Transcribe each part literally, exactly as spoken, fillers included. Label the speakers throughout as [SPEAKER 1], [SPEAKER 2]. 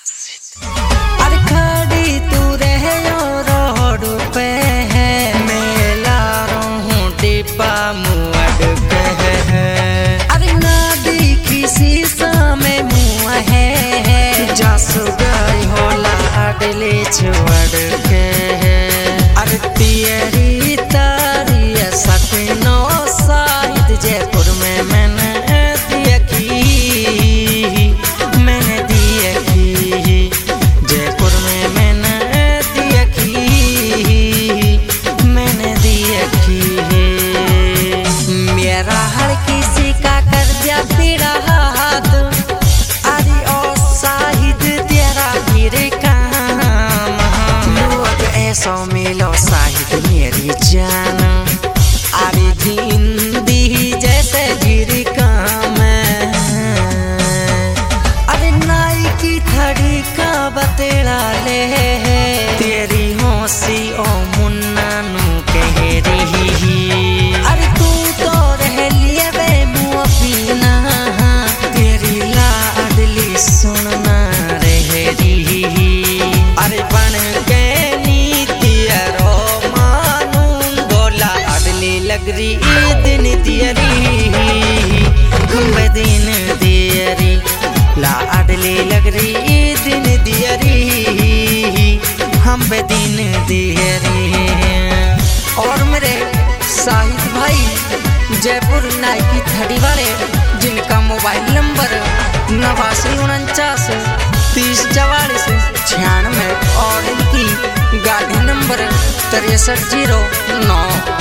[SPEAKER 1] अरे खड़ी तू रहे रोड पे है, मेला रहूं डिब्बा मुअड़ पे है। अरे नदी की शीशा में मुँह है, जासु गई होला अडले छोड़ के। अरे तियरी तारी सपनो शायद जयपुर में मैंने देखी, मैंने देखी जयपुर में मैंने देखी, मैंने देखी। मेरा हर किसी का कर्जा पीड़ा हाथ, अरे ओ शाहिद तेरा मेरे काम। लोग ऐसा मिलो शाहिद मेरी जान, अरे जिंदगी जैसे गिरी काम। अरे नाई की थड़ी का बतेड़ा ले, तेरी हौसी ओ मुन्ना नू कह रही। अरे तू तो रह लिए वे मुँह पीना, तेरी लाडली सुनना रह रही। अरे बन के नीति रो मानू बोला अडली लग रही दिन दियरी, घुम्बे दिन दियरी ला अडली लग रही दिन दियरी, हम बे दिन दियरी। और मेरे शाहिद भाई जयपुर नाई की थड़ी वाले, जिनका मोबाइल नंबर नवासी उनचास तीस चवालीस छियानवे और इनकी गाड़ी नंबर तिरसठ जीरो नौ।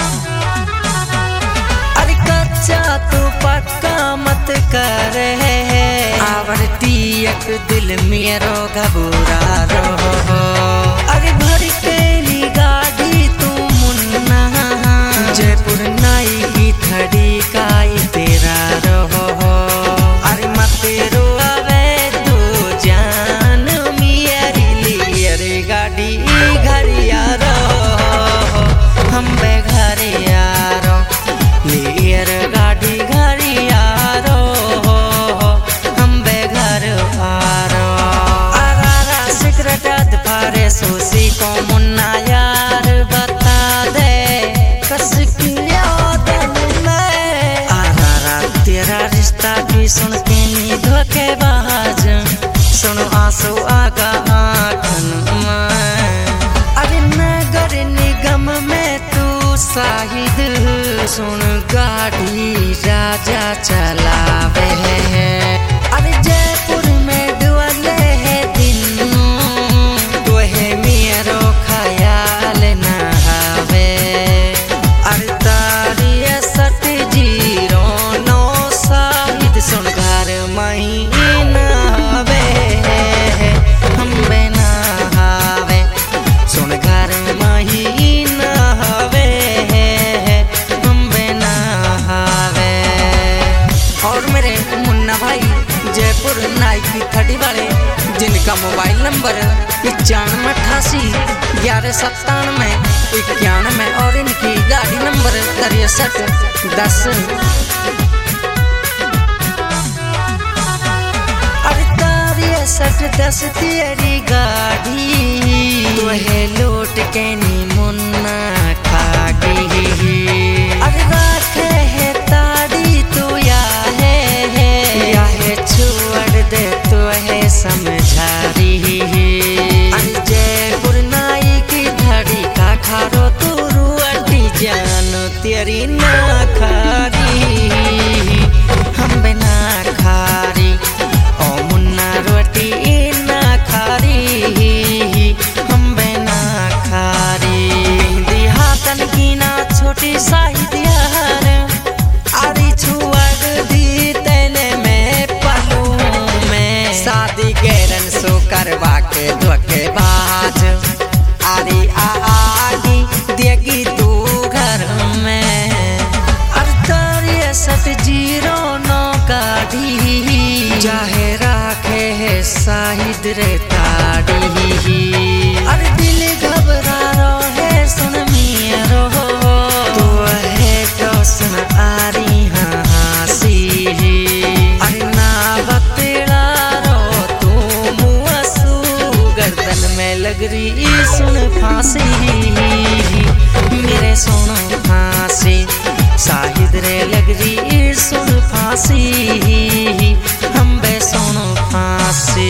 [SPEAKER 1] अरे कच्चा तू पक्का मत कर, आवरती एक दिल मेरो घबरा रहो। अरे भर के गाड़ी तू मुन्ना, जयपुर नाई की थड़ी का तेरा रहो। अरे मत रोवे तू जान मेरी लिए रे गाड़ी घर यारो, हम बे घर यारो लियर गाड़ी घर यारो, हम बे घर आरो। आरा सिगरेट अध फारे सोसी को मुन्ना यार बता दे कस की याद में। आरा तेरा रिश्ता की सुन के नी धोखेबाज, सुन आंसू आगा आँखन में। अरे नगर निगम में तू शाहिद, सुन गाड़ी राजा चलावे है। अरे जयपुर में डुअले है दिन, तो है मेरो ख्याल न आवे। अरे तारी सट जीरो नौ शाहिद सुन घर महीना आवे, हम बिना आवे सुन घर महीना आवे, हम बिना आवे। और मेरे मुन्ना भाई जयपुर नाई की थड़ी वाले, जिनका मोबाइल नंबर इक्यानवे अठासी ग्यारह सत्तानवे इक्यानवे और इनकी गाड़ी नंबर तिरसठ दस। अरे तिरसठ दस तेरी गाड़ी, तो है लौट के नी मुन्ना खागी। अरे राखे है ताड़ी तो या है, या है छोड़ दे तो है समझा रही। अरे जयपुर नाई की धड़ी का खारो तू रुअटी जानो तेरी ना खारी, हम बिना खारी ओ मुन्ना रोटी ना खारी, हम बिना खारी। देहातन की ना छोटी शाहिद यार, अरे छुअड़ दी तेने में पलू में। शादी गैरन सो करवा के धोखेबाज, अरे आगी देगी तू घर में। अरे तिरसठ जीरो नौ गाड़ी, चाहे राखे है शाहिद रे ताड़ी। अरे दिल घबरा रो है सुन मेरो, तो है तो सुन आरी हाँसी। अरे ना बतेड़ा रो तू मुँह लग रही सुन फांसी मेरे सुन फांसी शाहिद रे लग रही सुन फांसी हम बे सुन फांसी।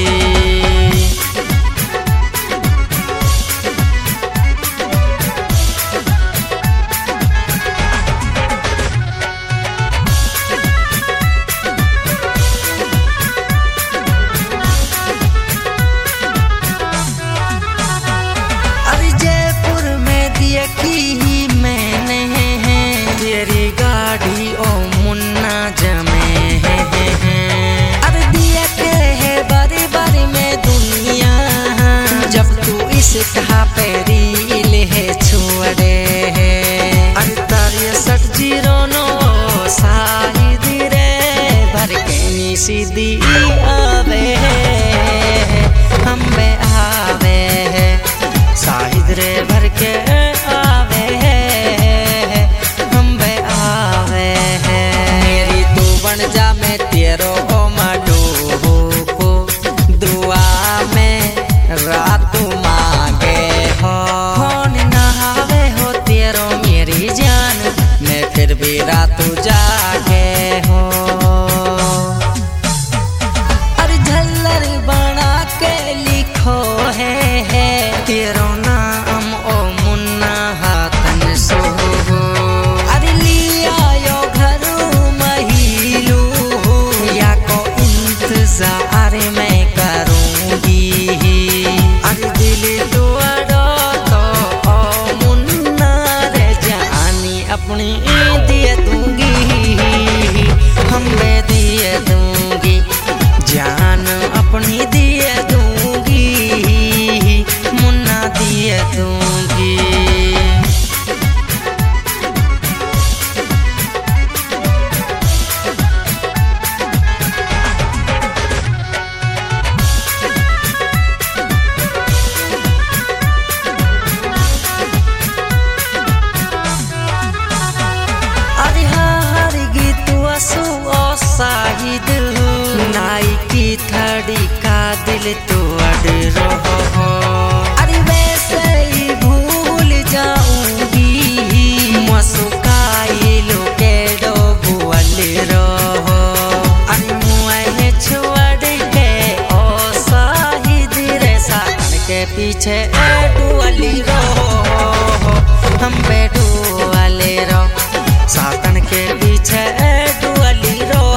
[SPEAKER 1] की मैंने तेरी गाड़ी ओ मुन्ना जमे है अरे दिया के है बारी बारी में दुनिया जब तू इस कहा पे रील है छोड़े है अरे तारी सट जीरो नो शाहिद रे भर के नी सीधी आवे हम बे आवे शाहिद रे भर के तेरो मडो को दुआ में रात मांगे हो नहावे हो तेरो मेरी जान मैं फिर भी रात जागे हो अरे झल्लर बना के लिखो है, है तेरो नाम ओ मुन्ना हाथन सो अरे लिया यो घर महिलू अरे मैं करूँगी अरे दिल तोड़ो तो ओ मुन्ना रे जानी अपनी दिए दूंगी हम बे दिए दूंगी जान अपनी दिए दूंगी मुन्ना दिए दूंगी। शाहिद नाई की थड़ी का दिल तो अड़ रहो अरे वैसे ही भूल जाऊंगी मसुकाई लो के डो बुअल रहो अरे मुँह छोड़ के ओ शाहिद रे साथन के पीछे डुअली रहो हम पे डुअले रहो साथन के पीछे डुअली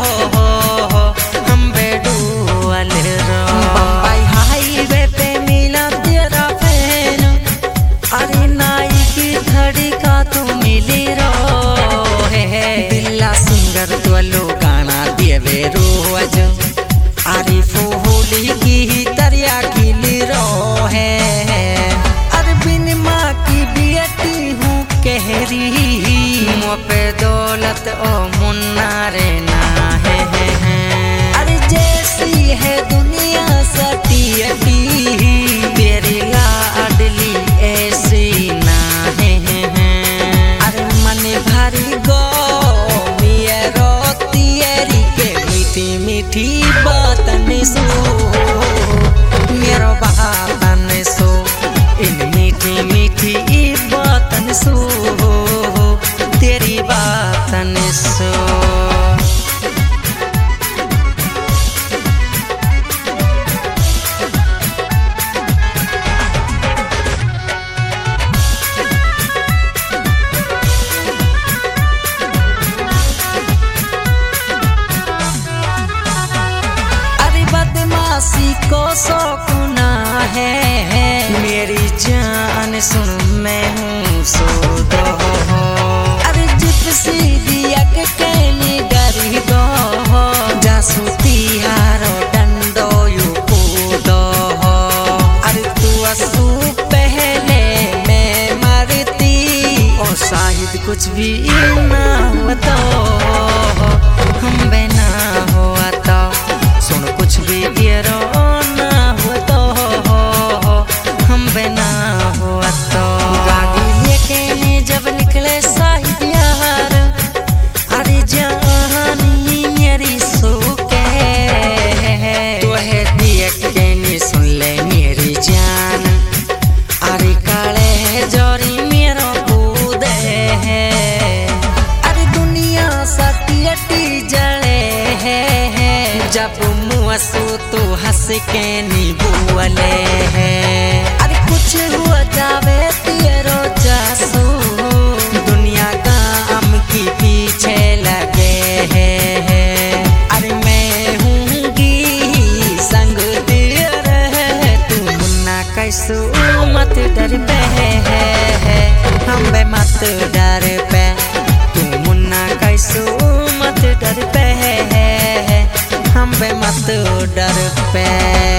[SPEAKER 1] लो गाना दिए रोज अरे फूली की तरिया खिली रो है अरे बिन माँ की बेटी हूँ कहरी मुँह पे दौलत ओ मुन्ना रे ना है, है, है। अरे जैसी है दुनिया सती अटी तेरी लाडली ऐसी ना है, है, है। अरे मन भरी गो मीठी बातन सो मेरो बातन सो इन मीठी मीठी बातन सो तेरी बातन सो। को शौकुना है मेरी जान सुन मैं हूँ सो दो अरे जिप्सी दिया के कहनी डरी दो जासूती हारो डंडो यू कूदो अरे तू असू पहले मैं मरती और शाहिद कुछ भी ना हुआ तो हम बिना हुआ तो सुन कुछ भी तेरो तो हंस के नी बोले है। अरे कुछ हुआ जावे तेरो जासू दुनिया काम की पीछे लगे है। अरे मैं हूँगी संग तेरे तू मुन्ना कैसो मत डर पे है हम बे मत डर पे तू मुन्ना कैसो मत डर पे है हम बे मत डर पे।